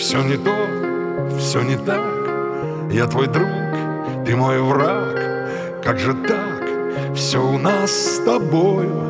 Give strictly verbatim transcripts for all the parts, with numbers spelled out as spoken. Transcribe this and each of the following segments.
все не то, все не так. Я твой друг, ты мой враг. Как же так? Все у нас с тобою.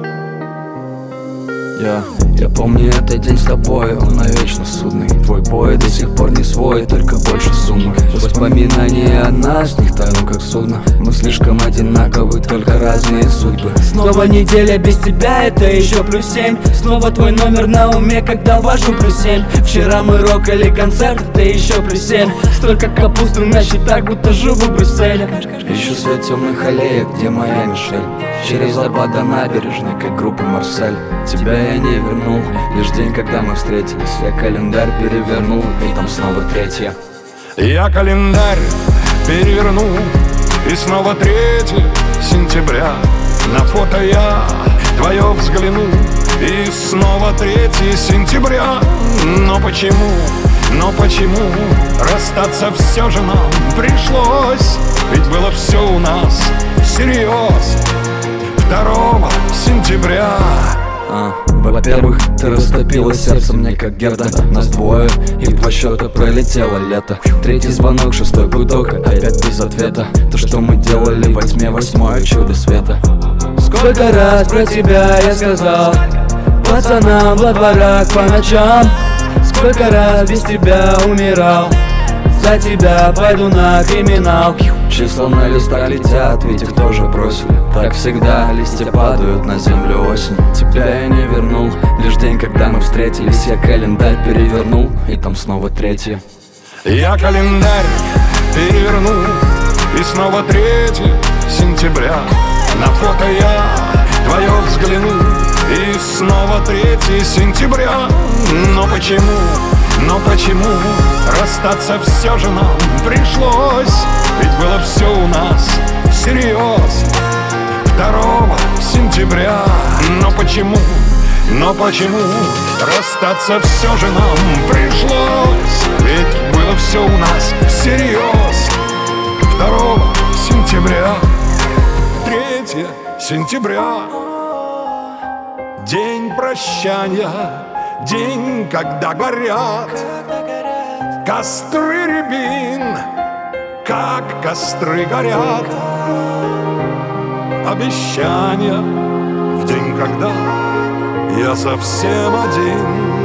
Я, я помню этот день с тобой, он навечно судный. Твой бой до сих пор не свой, только больше суммы. Воспоминания о нас, в них тону как судно. Мы слишком одинаковы, только разные судьбы. Снова неделя без тебя, это еще плюс семь. Снова твой номер на уме, когда ввожу плюс семь. Вчера мы рокали концерт, это еще плюс семь. Столько капусты на счетах, будто живу в Брюсселе. Ищу свет темных аллеек, где моя Мишель. Через запад до набережной, как группа Марсель. Тебя я не вернул, лишь день, когда мы встретились. Я календарь перевернул, и там снова третье. Я календарь перевернул, и снова третье сентября. На фото я твое взглянул, и снова третье сентября. Но почему, но почему расстаться все же нам пришлось? Ведь было все у нас всерьез. Второго сентября. А, во-первых, ты растопила сердце мне как Герда. Нас двое, и в два счета пролетело лето. Третий звонок, шестой гудок, опять без ответа. То, что мы делали во тьме, восьмое чудо света. Сколько раз про тебя я сказал пацанам во дворах по ночам. Сколько раз без тебя умирал. За тебя пойду на криминал. Числа на листах летят, ведь их тоже бросили. Так всегда, листья падают на землю осень. Тебя я не вернул, лишь день, когда мы встретились. Я календарь перевернул, и там снова третье. Я календарь перевернул, и снова третье сентября. На фото я твое взглянул, и снова третье сентября. Но почему, но почему расстаться все же нам пришлось? Ведь было все у нас всерьез. Второго сентября. Но почему, но почему расстаться все же нам пришлось? Ведь было все у нас всерьез. Второго сентября. Третье сентября. День прощания, день, когда горят костры рябин, как костры горят. Обещания в день, когда я совсем один.